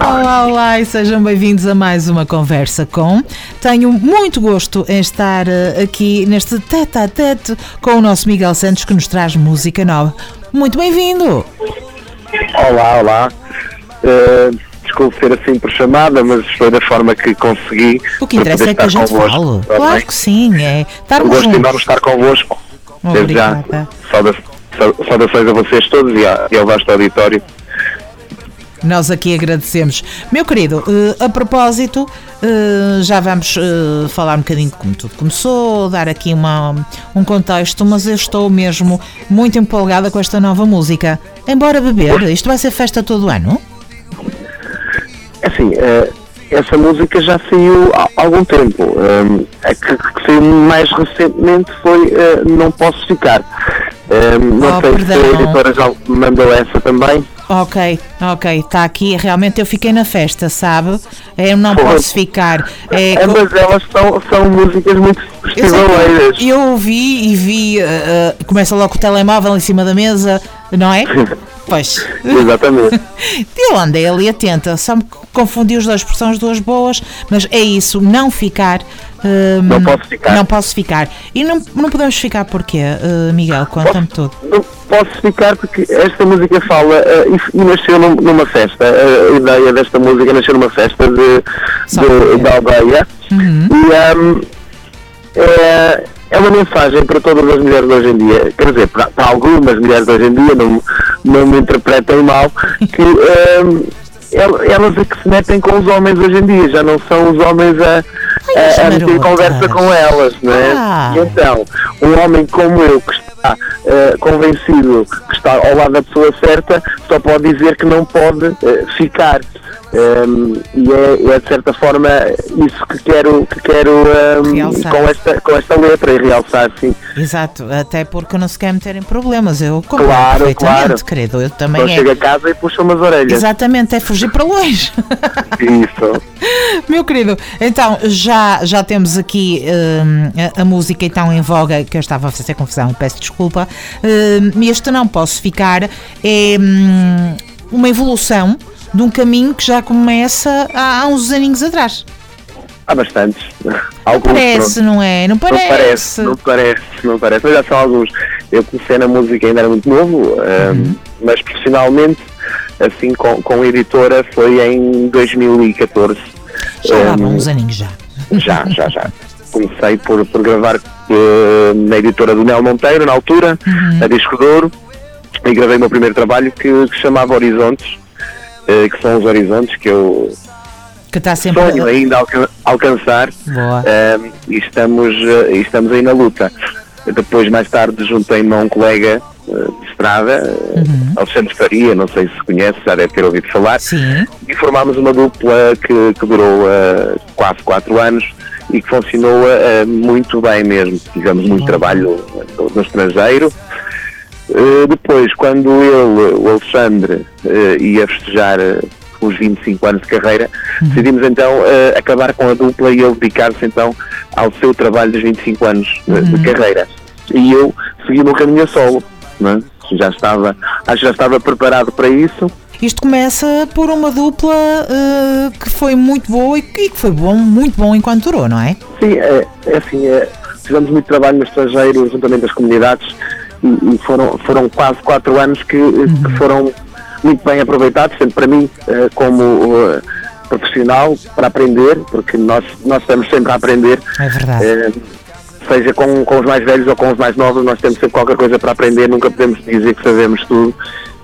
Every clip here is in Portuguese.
Olá, olá e sejam bem-vindos a mais uma Conversa Com. Tenho muito gosto em estar aqui neste tete-a-tete com o nosso Miguel Santos, que nos traz música nova. Muito bem-vindo! Olá. Desculpe ser assim por chamada, mas foi da forma que consegui. O que interessa é que a gente fale. Claro que sim, é estarmos juntos. Gosto juntos. de estar convosco. Desde já, Obrigada. saudações a vocês todos e ao vasto auditório. Nós aqui agradecemos. Meu querido, a propósito, já vamos falar um bocadinho de como tudo começou, dar aqui um contexto, mas eu estou mesmo muito empolgada com esta nova música. Embora beber, isto vai ser festa todo o ano? Assim, essa música já saiu há algum tempo. A que saiu mais recentemente foi Não Posso Ficar. Não sei se a editora já mandou essa também. Ok, está aqui, realmente eu fiquei na festa, sabe? Eu não posso ficar. Mas elas são músicas muito festivaleiras. Eu ouvi e vi, começa logo o telemóvel em cima da mesa, não é? Pois. Exatamente. Eu andei ali atenta, só me confundi os dois, porque são as duas boas, mas é isso, não ficar. Não posso ficar. Não posso ficar. E não podemos ficar porquê, Miguel? Conta-me tudo. Não posso ficar porque esta música fala e nasceu numa festa. A ideia desta música nasceu numa festa da aldeia. E é uma mensagem para todas as mulheres de hoje em dia. Quer dizer, para algumas mulheres de hoje em dia, não me interpretem mal, que elas é que se metem com os homens hoje em dia, já não são os homens a meter conversa com elas, não é? E então, um homem como eu, que está convencido que está ao lado da pessoa certa, só pode dizer que não pode ficar. E é de certa forma isso que quero com esta letra e realçar, sim. Exato, até porque não se quer meter em problemas. Eu compreendo perfeitamente, querido. Eu também chega a casa e puxa umas orelhas. Exatamente, é fugir para longe. Isso. Meu querido, então já temos aqui a música então em voga, que eu estava a fazer confusão, peço desculpa. Este Não Posso Ficar é uma evolução de um caminho que já começa há uns aninhos atrás. Há bastantes. Parece, não é? Não parece. Não parece, mas já são alguns. Eu comecei na música, ainda era muito novo, mas profissionalmente, assim, com a editora, foi em 2014. Já há uns aninhos já. Já. Comecei por gravar na editora do Nel Monteiro, na altura, a Disco de Ouro, e gravei o meu primeiro trabalho que se chamava Horizontes, que são os horizontes que eu sonho ainda alcançar. E estamos aí na luta. Depois, mais tarde, juntei-me a um colega de estrada, Alexandre Faria, não sei se conhece, já deve ter ouvido falar. Sim. E formámos uma dupla que durou quase 4 anos e que funcionou muito bem mesmo. Tivemos muito trabalho no estrangeiro. Depois, quando o Alexandre, ia festejar os 25 anos de carreira, decidimos então acabar com a dupla e ele dedicar-se então ao seu trabalho dos 25 anos de carreira. E eu segui o meu caminho a solo, não é? Acho que já estava preparado para isso. Isto começa por uma dupla que foi muito boa e que foi muito bom enquanto durou, não é? Sim, fizemos muito trabalho no estrangeiro juntamente às comunidades. E foram quase 4 anos que foram muito bem aproveitados, sempre para mim como profissional, para aprender, porque nós estamos sempre a aprender. É verdade. Seja com os mais velhos ou com os mais novos, nós temos sempre qualquer coisa para aprender, nunca podemos dizer que sabemos tudo.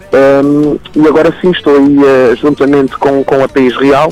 E agora sim estou aí juntamente com a País Real.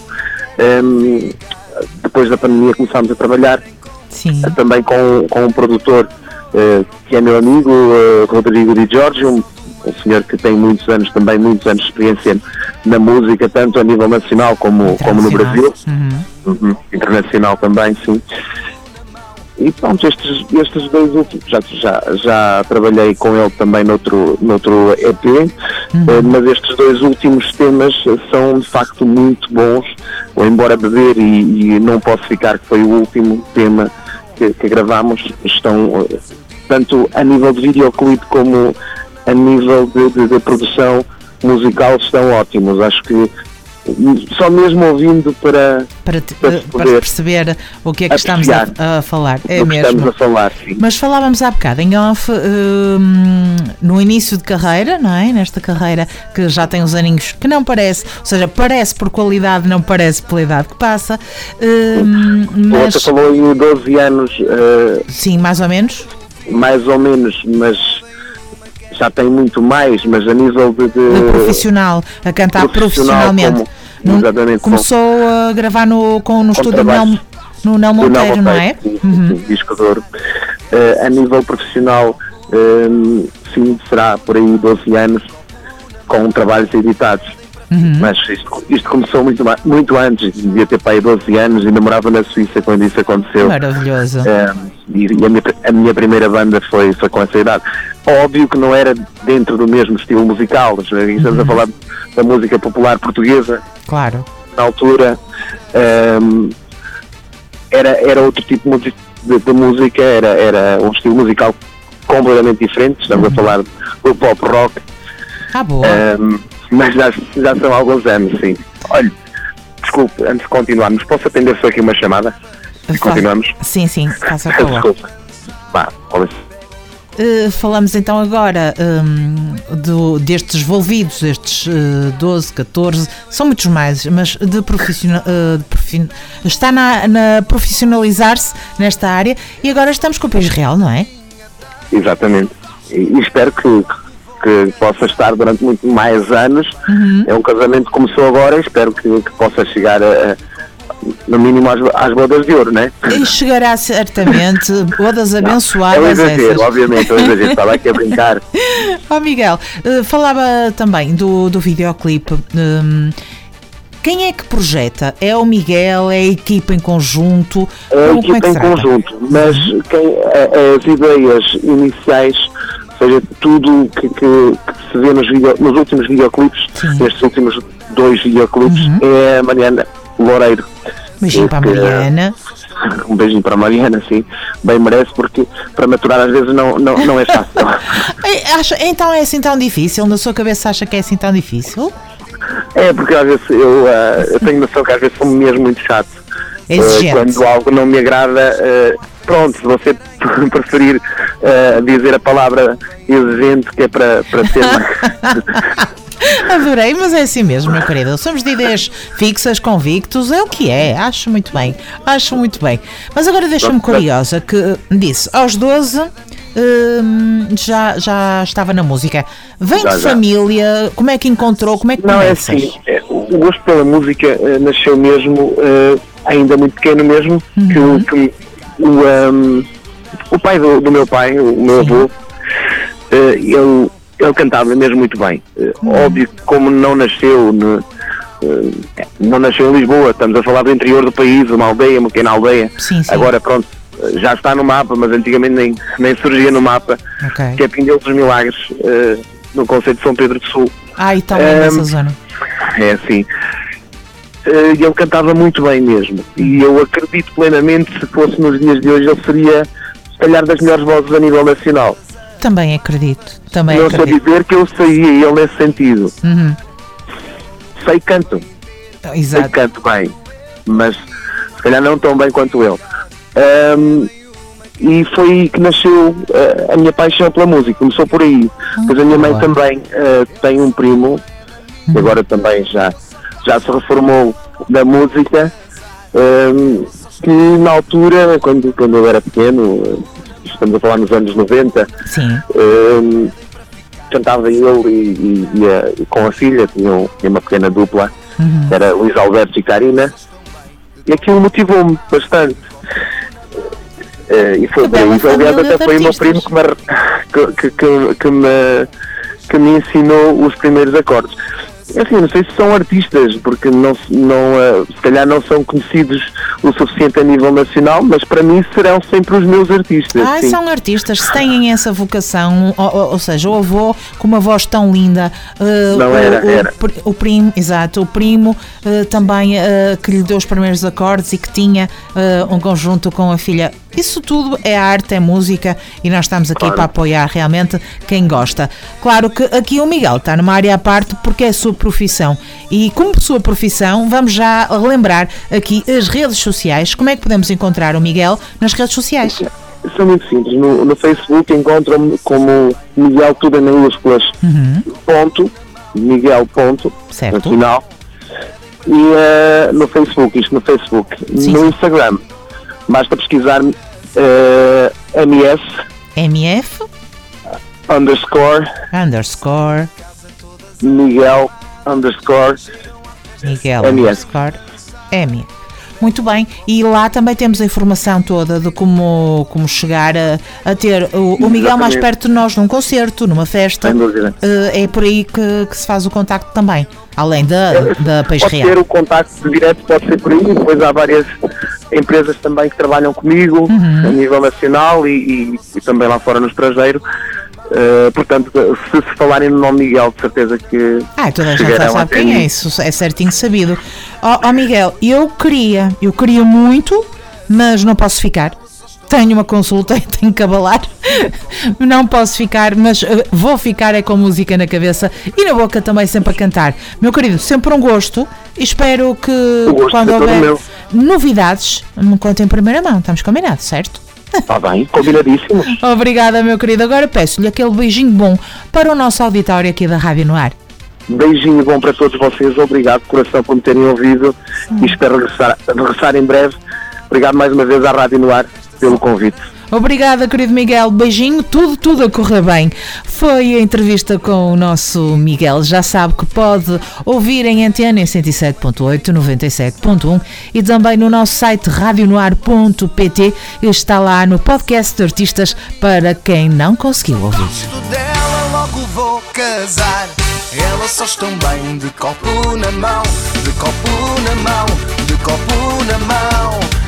Depois da pandemia começámos a trabalhar também com um produtor que é meu amigo, Rodrigo Di Giorgio, um senhor que tem muitos anos de experiência na música, tanto a nível nacional como no Brasil. Internacional também, sim. E pronto, estes dois últimos, já trabalhei com ele também noutro EP, mas estes dois últimos temas são de facto muito bons. O Embora Beber e Não Posso Ficar, que foi o último tema que gravámos, estão tanto a nível de videoclipe como a nível de produção musical, estão ótimos. Acho que só mesmo ouvindo para perceber o que é que estamos a falar. É mesmo. Estamos a falar, sim. Mas falávamos há bocado em off, no início de carreira, não é? Nesta carreira que já tem uns aninhos, que não parece, ou seja, parece por qualidade, não parece pela idade que passa. Mas... Você falou em 12 anos. Sim, mais ou menos. Mais ou menos, mas já tem muito mais, mas a nível de profissional, a cantar profissionalmente. Exatamente. Começou a gravar no estúdio no Nel Monteiro, não é? Disco de Ouro. A nível profissional, sim, será por aí 12 anos, com trabalhos editados. Mas isto começou muito antes, devia ter para aí 12 anos, e namorava na Suíça quando isso aconteceu. Maravilhoso. E a minha primeira banda foi com essa idade. Óbvio que não era dentro do mesmo estilo musical, estamos a falar da música popular portuguesa. Claro. Na altura era outro tipo de música, era um estilo musical completamente diferente, estamos a falar do pop rock. Boa. Mas já são alguns anos, sim. Olha, desculpe, antes de continuarmos, posso atender só aqui uma chamada? E continuamos? Sim, faça favor. Desculpa. Falamos então agora destes envolvidos, estes 12, 14, são muitos mais, mas está na profissionalizar-se nesta área, e agora estamos com o País Real, não é? Exatamente. E espero que possa estar durante muito mais anos. É um casamento que começou agora, e espero que possa chegar no mínimo às bodas de ouro, não é? E chegará certamente, bodas abençoadas. É um exagero, obviamente, estava aqui a brincar. Miguel, falava também do videoclipe. Quem é que projeta? É o Miguel? É a equipa em conjunto? É a equipa em conjunto, mas as ideias iniciais, ou seja, tudo que se vê nos últimos videoclipes, nestes últimos 2 videoclipes, é a Mariana Loureiro. Beijinho para a Mariana. Um beijinho para a Mariana, sim. Bem merece, porque para maturar às vezes não é fácil. Então é assim tão difícil? Na sua cabeça acha que é assim tão difícil? É, porque às vezes eu tenho noção que às vezes sou mesmo muito chato. Quando algo não me agrada, pronto, se você preferir dizer a palavra exigente, que é para ser Adorei, mas é assim mesmo, meu querido. Somos de ideias fixas, convictos, é o que é. Acho muito bem. Mas agora deixa-me curiosa, que disse, aos 12 já estava na música. Vem de família, como é que encontrou, como é que começas? É assim, o gosto pela música nasceu mesmo, ainda muito pequeno mesmo, que o pai do meu pai, o meu avô, ele cantava mesmo muito bem. Óbvio que como não nasceu em Lisboa, estamos a falar do interior do país, uma pequena aldeia. Sim. Agora pronto, já está no mapa, mas antigamente nem surgia no mapa, que é Pinheiros dos Milagres, no concelho de São Pedro do Sul. E também nessa zona. É assim. E ele cantava muito bem mesmo, e eu acredito plenamente, se fosse nos dias de hoje, ele seria, se calhar, das melhores vozes a nível nacional. Também acredito. Não só dizer que eu saía ele nesse sentido. Sei canto. Exato. Sei canto bem, mas se calhar não tão bem quanto ele. E foi aí que nasceu a minha paixão pela música, começou por aí. Pois a minha mãe também tem um primo, que agora também já se reformou da música, que na altura, quando eu era pequeno, estamos a falar nos anos 90, cantava ele e com a filha, tinha uma pequena dupla, era Luís Alberto e Karina, e aquilo motivou-me bastante. E foi bem, aliás, até foi o meu primo que me ensinou os primeiros acordes. Assim, não sei se são artistas, porque se calhar não são conhecidos o suficiente a nível nacional, mas para mim serão sempre os meus artistas. Sim. São artistas, se têm essa vocação, ou seja, o avô com uma voz tão linda, era. O primo, exato, o primo também que lhe deu os primeiros acordes e que tinha um conjunto com a filha. Isso tudo é arte, é música, e nós estamos aqui para apoiar realmente quem gosta. Claro que aqui o Miguel está numa área à parte, porque é super profissão. E como sua profissão, vamos já lembrar aqui as redes sociais. Como é que podemos encontrar o Miguel nas redes sociais? São muito simples. No Facebook encontram-me como Miguel, tudo em minúsculas, Miguel, certo. No final. E no Facebook, sim, no Instagram, basta pesquisar MF underscore Miguel underscore M. Muito bem, e lá também temos a informação toda de como chegar a ter o Miguel mais perto de nós num concerto, numa festa. Sem dúvida. É por aí que se faz o contacto também, além da Peixe Real. Pode ter o contacto direto, pode ser por aí, depois há várias empresas também que trabalham comigo a nível nacional e também lá fora no estrangeiro. Portanto, se falarem no nome Miguel, de certeza que toda a gente já sabe quem é, isso é certinho sabido. Miguel, eu queria muito, mas não posso ficar. Tenho uma consulta e tenho que abalar. Não posso ficar, mas vou ficar com música na cabeça e na boca também, sempre a cantar. Meu querido, sempre um gosto. Espero que quando houver novidades me contem em primeira mão. Estamos combinados, certo? Está bem, combinadíssimos. Obrigada, meu querido. Agora peço-lhe aquele beijinho bom para o nosso auditório aqui da Rádio no Ar. Beijinho bom para todos vocês. Obrigado, coração, por me terem ouvido e espero regressar em breve. Obrigado mais uma vez à Rádio no Ar pelo convite. Obrigada, querido Miguel. Beijinho, tudo a correr bem. Foi a entrevista com o nosso Miguel. Já sabe que pode ouvir em antena em 107.8, 97.1 e também no nosso site radionoar.pt. Está lá no podcast de artistas para quem não conseguiu ouvir. Dela logo vou casar. Elas só estão bem de copo na mão, de copo na mão, de copo na mão.